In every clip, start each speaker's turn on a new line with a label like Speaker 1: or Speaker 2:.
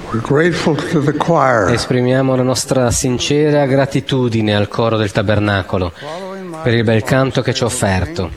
Speaker 1: We're grateful to the choir.
Speaker 2: Esprimiamo la nostra sincera gratitudine al coro del tabernacolo per il bel canto che ci ha offerto.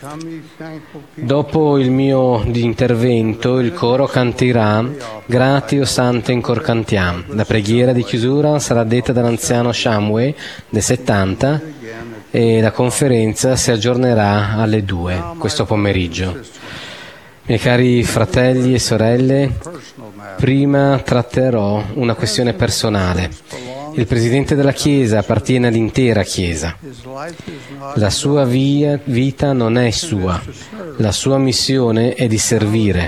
Speaker 2: Dopo il mio intervento, il coro canterà Grati o Santo in cor cantiam. La preghiera di chiusura sarà detta dall'anziano Shamway del 70 e la conferenza si aggiornerà alle 2 questo pomeriggio. Miei cari fratelli e sorelle, prima tratterò una questione personale. Il Presidente della Chiesa appartiene all'intera Chiesa. La sua vita non è sua. La sua missione è di servire.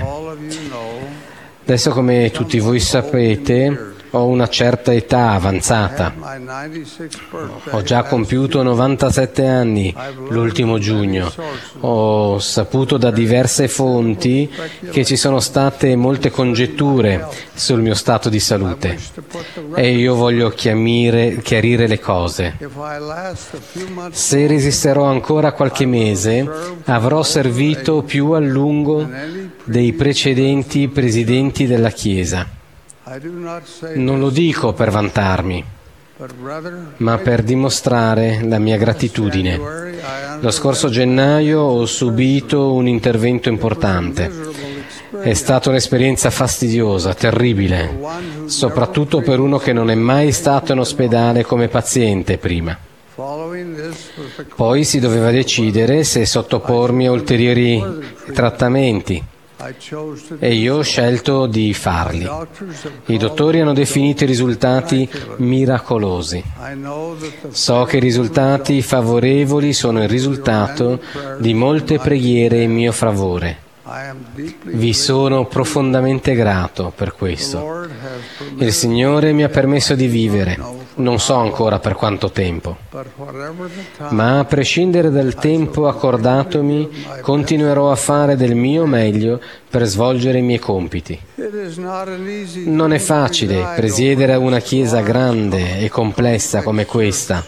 Speaker 2: Adesso, come tutti voi sapete, ho una certa età avanzata. Ho già compiuto 97 anni l'ultimo giugno. Ho saputo da diverse fonti che ci sono state molte congetture sul mio stato di salute e io voglio chiarire le cose. Se resisterò ancora qualche mese, avrò servito più a lungo dei precedenti presidenti della Chiesa. Non lo dico per vantarmi, ma per dimostrare la mia gratitudine. Lo scorso gennaio ho subito un intervento importante. È stata un'esperienza fastidiosa, terribile, soprattutto per uno che non è mai stato in ospedale come paziente prima. Poi si doveva decidere se sottopormi a ulteriori trattamenti. E io ho scelto di farli. I dottori hanno definito i risultati miracolosi. So che i risultati favorevoli sono il risultato di molte preghiere in mio favore. Vi sono profondamente grato per questo. Il Signore mi ha permesso di vivere, non so ancora per quanto tempo, ma a prescindere dal tempo accordatomi, continuerò a fare del mio meglio per svolgere i miei compiti. Non è facile presiedere una Chiesa grande e complessa come questa.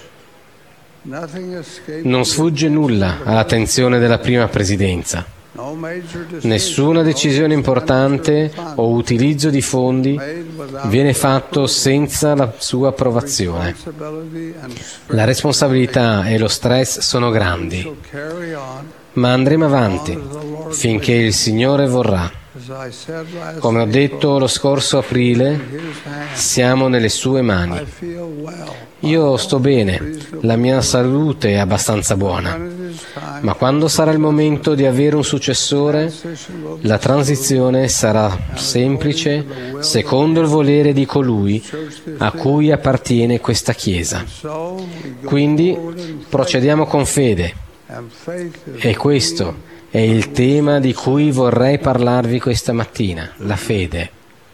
Speaker 2: Non sfugge nulla all'attenzione della prima presidenza. Nessuna decisione importante o utilizzo di fondi viene fatto senza la sua approvazione. La responsabilità e lo stress sono grandi, ma andremo avanti finché il Signore vorrà. Come ho detto lo scorso aprile, siamo nelle sue mani. Io sto bene, la mia salute è abbastanza buona, ma quando sarà il momento di avere un successore, la transizione sarà semplice secondo il volere di colui a cui appartiene questa Chiesa. Quindi procediamo con fede, e questo è il tema di cui vorrei parlarvi questa mattina, la fede.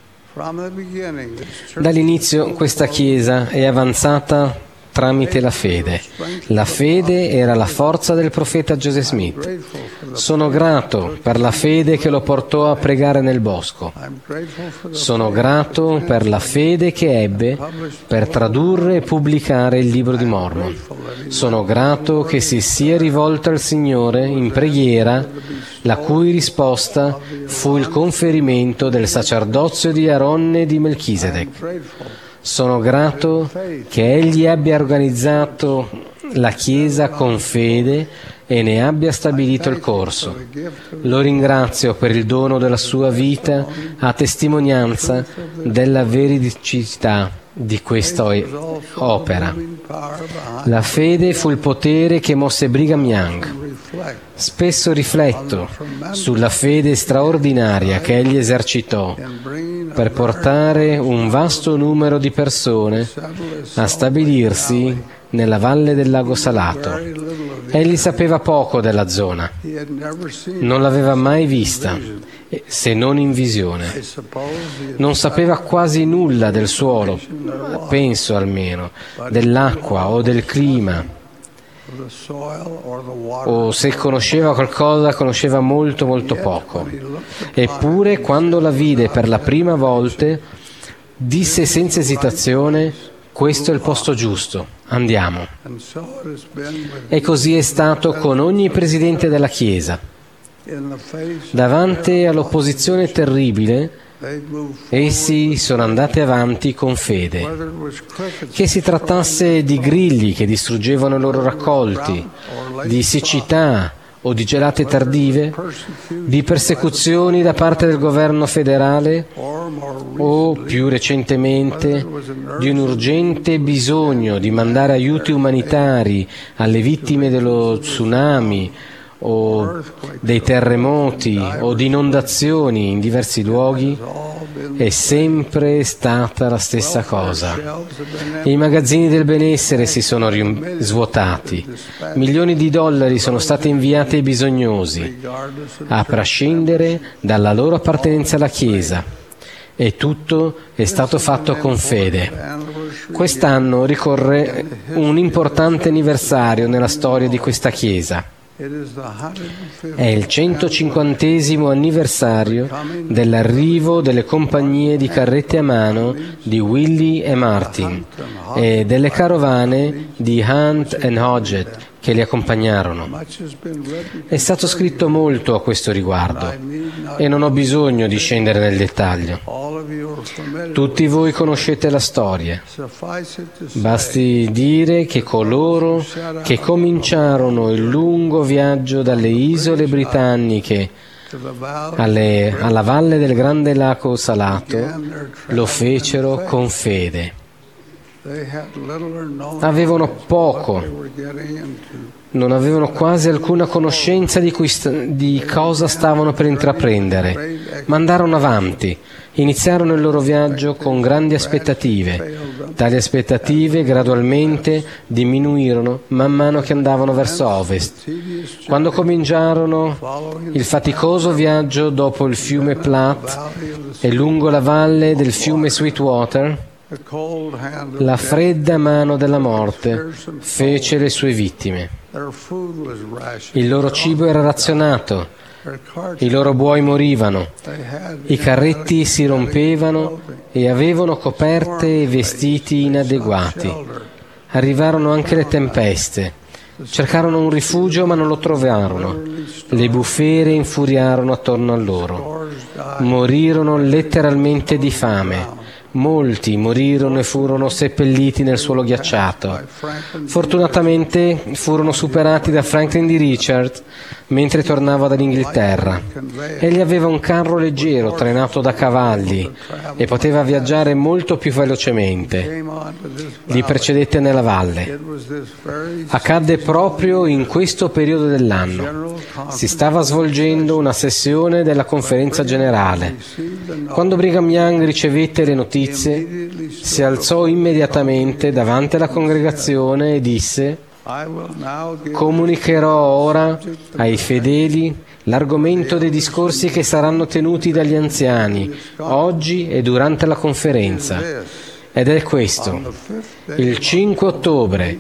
Speaker 2: Dall'inizio questa Chiesa è avanzata tramite la fede. La fede era la forza del profeta Joseph Smith. Sono grato per la fede che lo portò a pregare nel bosco. Sono grato per la fede che ebbe per tradurre e pubblicare il libro di Mormon. Sono grato che si sia rivolto al Signore in preghiera, la cui risposta fu il conferimento del sacerdozio di Aaronne e di Melchisedec. Sono grato che Egli abbia organizzato la Chiesa con fede e ne abbia stabilito il corso. Lo ringrazio per il dono della sua vita a testimonianza della veridicità di questa opera. La fede fu il potere che mosse Brigham Young. Spesso rifletto sulla fede straordinaria che egli esercitò per portare un vasto numero di persone a stabilirsi nella valle del lago Salato. Egli sapeva poco della zona, non l'aveva mai vista, se non in visione. Non sapeva quasi nulla del suolo, penso almeno, dell'acqua o del clima, o se conosceva qualcosa conosceva molto poco. Eppure quando la vide per la prima volta disse senza esitazione: questo è il posto giusto, andiamo. E così è stato con ogni presidente della Chiesa. Davanti all'opposizione terribile Essi sono andati avanti con fede. Che si trattasse di grilli che distruggevano i loro raccolti, di siccità o di gelate tardive, di persecuzioni da parte del governo federale o, più recentemente, di un urgente bisogno di mandare aiuti umanitari alle vittime dello tsunami o dei terremoti o di inondazioni in diversi luoghi, è sempre stata la stessa cosa. I magazzini del benessere si sono svuotati, milioni di dollari sono stati inviati ai bisognosi, a prescindere dalla loro appartenenza alla Chiesa, e tutto è stato fatto con fede. Quest'anno ricorre un importante anniversario nella storia di questa Chiesa. È il 150° anniversario dell'arrivo delle compagnie di carrette a mano di Willie e Martin e delle carovane di Hunt e Hodgett che li accompagnarono. È stato scritto molto a questo riguardo e non ho bisogno di scendere nel dettaglio. Tutti voi conoscete la storia. Basti dire che coloro che cominciarono il lungo viaggio dalle isole britanniche alla valle del grande lago salato lo fecero con fede. Avevano poco, non avevano quasi alcuna conoscenza di cosa stavano per intraprendere, ma andarono avanti, iniziarono il loro viaggio con grandi aspettative. Tali aspettative gradualmente diminuirono man mano che andavano verso ovest. Quando cominciarono il faticoso viaggio dopo il fiume Platte e lungo la valle del fiume Sweetwater, la fredda mano della morte fece le sue vittime. Il loro cibo era razionato, i loro buoi morivano, i carretti si rompevano e avevano coperte e vestiti inadeguati. Arrivarono anche le tempeste. Cercarono un rifugio ma non lo trovarono. Le bufere infuriarono attorno a loro. Morirono letteralmente di fame. Molti morirono e furono seppelliti nel suolo ghiacciato. Fortunatamente furono superati da Franklin D. Richards mentre tornava dall'Inghilterra. Egli aveva un carro leggero trainato da cavalli e poteva viaggiare molto più velocemente. Li precedette nella valle. Accadde proprio in questo periodo dell'anno. Si stava svolgendo una sessione della conferenza generale. Quando Brigham Young ricevette le notizie, si alzò immediatamente davanti alla congregazione e disse: comunicherò ora ai fedeli l'argomento dei discorsi che saranno tenuti dagli anziani oggi e durante la conferenza. Ed è questo: il 5 ottobre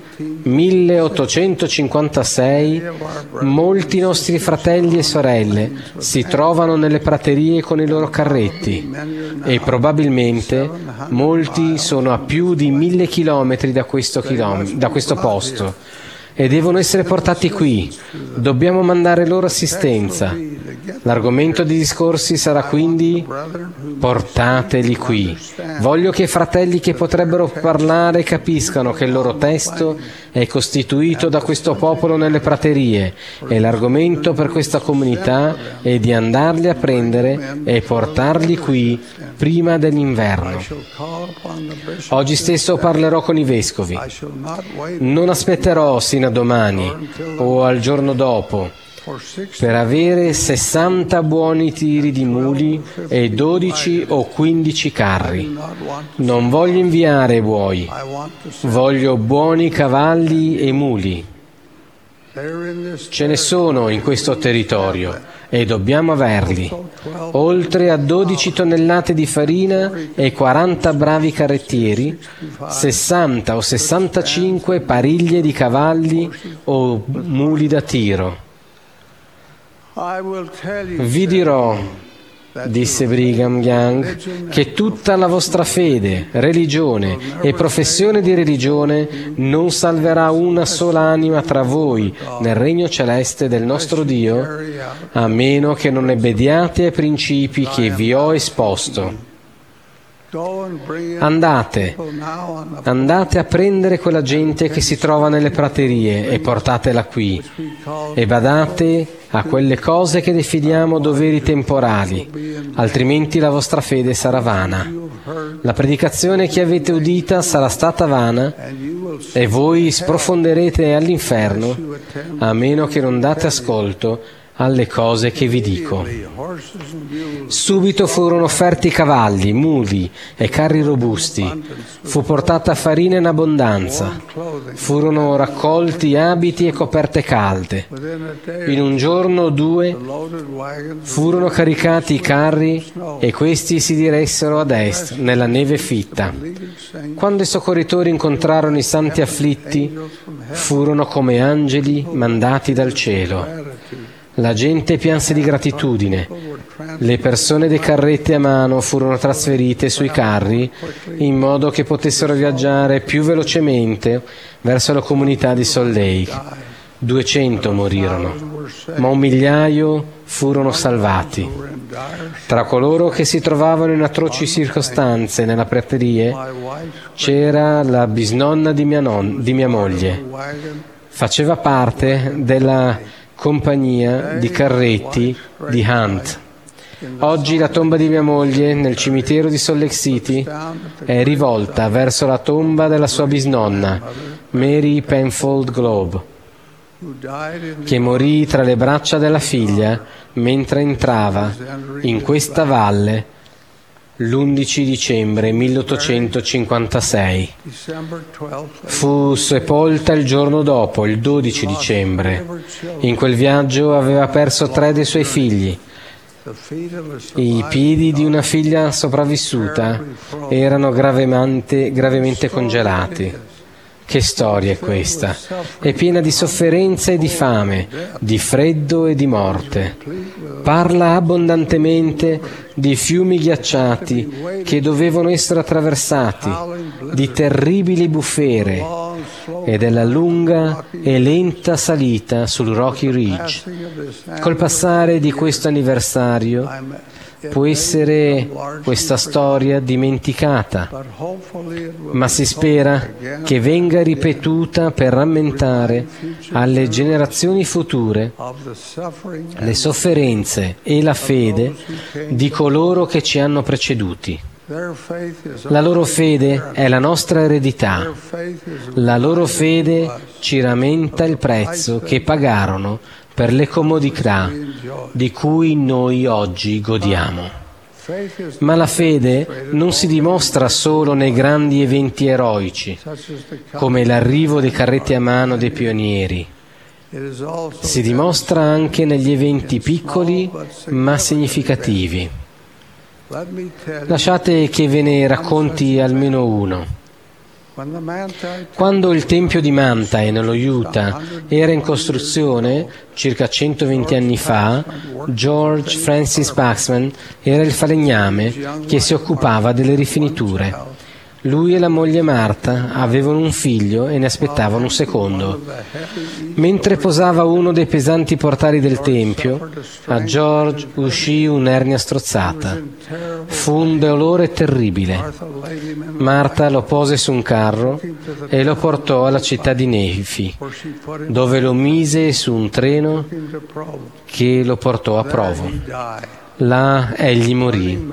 Speaker 2: 1856 molti nostri fratelli e sorelle si trovano nelle praterie con i loro carretti e probabilmente molti sono a più di 1000 chilometri da questo posto e devono essere portati qui. Dobbiamo mandare loro assistenza. L'argomento dei discorsi sarà quindi: portateli qui. Voglio che i fratelli che potrebbero parlare capiscano che il loro testo è costituito da questo popolo nelle praterie e l'argomento per questa comunità è di andarli a prendere e portarli qui prima dell'inverno. Oggi stesso parlerò con i vescovi. Non aspetterò sino a domani o al giorno dopo per avere 60 buoni tiri di muli e 12 o 15 carri. Non voglio inviare buoi, voglio buoni cavalli e muli. Ce ne sono in questo territorio e dobbiamo averli, oltre a 12 tonnellate di farina e 40 bravi carrettieri, 60 o 65 pariglie di cavalli o muli da tiro. Vi dirò, disse Brigham Young, che tutta la vostra fede, religione e professione di religione non salverà una sola anima tra voi nel regno celeste del nostro Dio, a meno che non obbediate ai principi che vi ho esposto. Andate a prendere quella gente che si trova nelle praterie e portatela qui, e badate a quelle cose che definiamo doveri temporali, altrimenti la vostra fede sarà vana. La predicazione che avete udita sarà stata vana e voi sprofonderete all'inferno, a meno che non date ascolto alle cose che vi dico. Subito furono offerti cavalli, muli e carri robusti, fu portata farina in abbondanza, furono raccolti abiti e coperte calde. In un giorno o due furono caricati i carri e questi si diressero ad est, nella neve fitta. Quando i soccorritori incontrarono i santi afflitti, furono come angeli mandati dal cielo. La gente pianse di gratitudine. Le persone dei carretti a mano furono trasferite sui carri in modo che potessero viaggiare più velocemente verso la comunità di Salt Lake. 200 morirono, ma 1.000.000 furono salvati. Tra coloro che si trovavano in atroci circostanze nella praterie c'era la bisnonna di mia moglie. Faceva parte della compagnia di carretti di Hunt. Oggi la tomba di mia moglie nel cimitero di Salt Lake City è rivolta verso la tomba della sua bisnonna, Mary Penfold Globe, che morì tra le braccia della figlia mentre entrava in questa valle l'11 dicembre 1856. Fu sepolta il giorno dopo, il 12 dicembre. In quel viaggio aveva perso 3 dei suoi figli. I piedi di una figlia sopravvissuta erano gravemente congelati. Che storia è questa? È piena di sofferenza e di fame, di freddo e di morte. Parla abbondantemente di fiumi ghiacciati che dovevano essere attraversati, di terribili bufere e della lunga e lenta salita sul Rocky Ridge. Col passare di questo anniversario può essere questa storia dimenticata, ma si spera che venga ripetuta per rammentare alle generazioni future le sofferenze e la fede di coloro che ci hanno preceduti. La loro fede è la nostra eredità. La loro fede ci rammenta il prezzo che pagarono per le comodità di cui noi oggi godiamo. Ma la fede non si dimostra solo nei grandi eventi eroici, come l'arrivo dei carretti a mano dei pionieri. Si dimostra anche negli eventi piccoli ma significativi. Lasciate che ve ne racconti almeno uno. Quando il tempio di Manti nello Utah era in costruzione, circa 120 anni fa, George Francis Paxman era il falegname che si occupava delle rifiniture. Lui e la moglie Marta avevano un figlio e ne aspettavano un secondo. Mentre posava uno dei pesanti portali del tempio, a George uscì un'ernia strozzata. Fu un dolore terribile. Marta lo pose su un carro e lo portò alla città di Nefi, dove lo mise su un treno che lo portò a Provo. Là egli morì.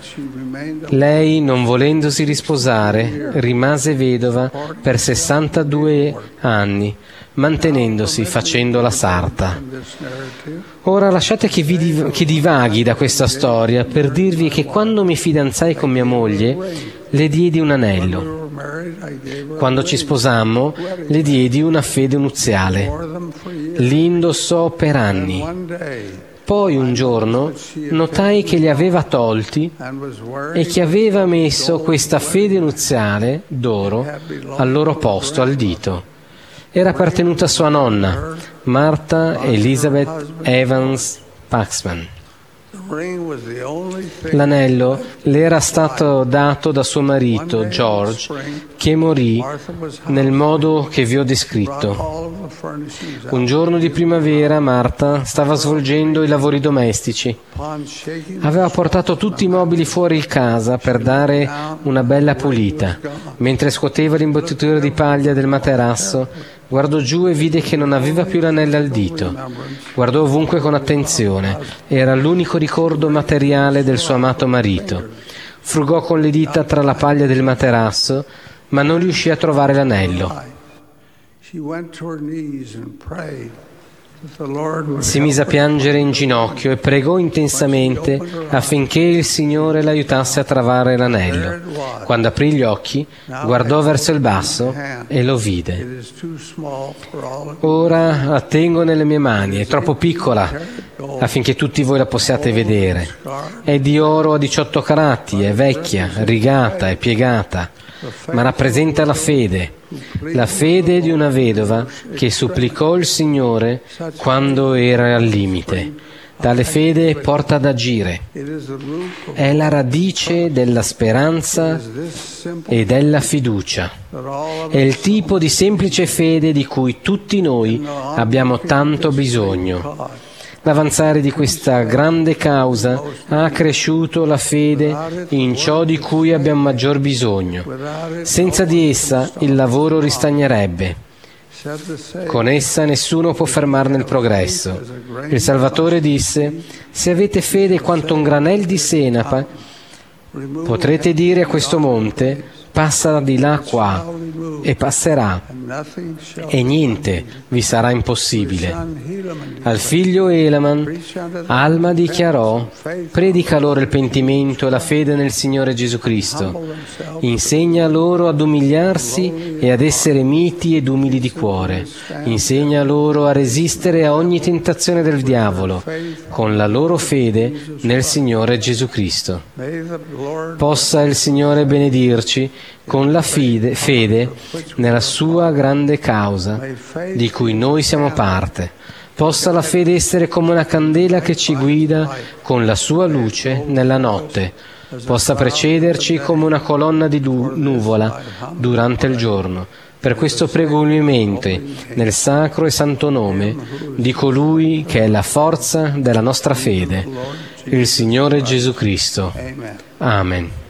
Speaker 2: Lei, non volendosi risposare, rimase vedova per 62 anni, mantenendosi facendo la sarta. Ora lasciate che divaghi da questa storia per dirvi che quando mi fidanzai con mia moglie le diedi un anello. Quando ci sposammo le diedi una fede nuziale. Li indossò per anni. Poi un giorno notai che li aveva tolti e che aveva messo questa fede nuziale d'oro al loro posto al dito. Era appartenuta a sua nonna, Martha Elizabeth Evans Paxman. L'anello le era stato dato da suo marito, George, che morì nel modo che vi ho descritto. Un giorno di primavera Marta stava svolgendo i lavori domestici. Aveva portato tutti i mobili fuori casa per dare una bella pulita. Mentre scuoteva l'imbottitura di paglia del materasso, guardò giù e vide che non aveva più l'anello al dito. Guardò ovunque con attenzione. Era l'unico ricordo materiale del suo amato marito. Frugò con le dita tra la paglia del materasso, ma non riuscì a trovare l'anello. Si mise a piangere in ginocchio e pregò intensamente affinché il Signore l'aiutasse a trovare l'anello. Quando aprì gli occhi, guardò verso il basso e lo vide. Ora la tengo nelle mie mani, è troppo piccola affinché tutti voi la possiate vedere. È di oro a 18 carati, è vecchia, rigata e piegata, ma rappresenta la fede di una vedova che supplicò il Signore quando era al limite. Tale fede porta ad agire. È la radice della speranza e della fiducia. È il tipo di semplice fede di cui tutti noi abbiamo tanto bisogno. L'avanzare di questa grande causa ha accresciuto la fede in ciò di cui abbiamo maggior bisogno. Senza di essa il lavoro ristagnerebbe. Con essa nessuno può fermarne il progresso. Il Salvatore disse: se avete fede quanto un granel di senape, potrete dire a questo monte: passa di là qua, e passerà, e niente vi sarà impossibile. Al figlio Elaman, Alma dichiarò: predica loro il pentimento e la fede nel Signore Gesù Cristo. Insegna loro ad umiliarsi e ad essere miti ed umili di cuore. Insegna loro a resistere a ogni tentazione del diavolo, con la loro fede nel Signore Gesù Cristo. Possa il Signore benedirci con la fede nella sua grande causa, di cui noi siamo parte. Possa la fede essere come una candela che ci guida con la sua luce nella notte. Possa precederci come una colonna di nuvola durante il giorno. Per questo prego umilmente nel sacro e santo nome di colui che è la forza della nostra fede, il Signore Gesù Cristo. Amen.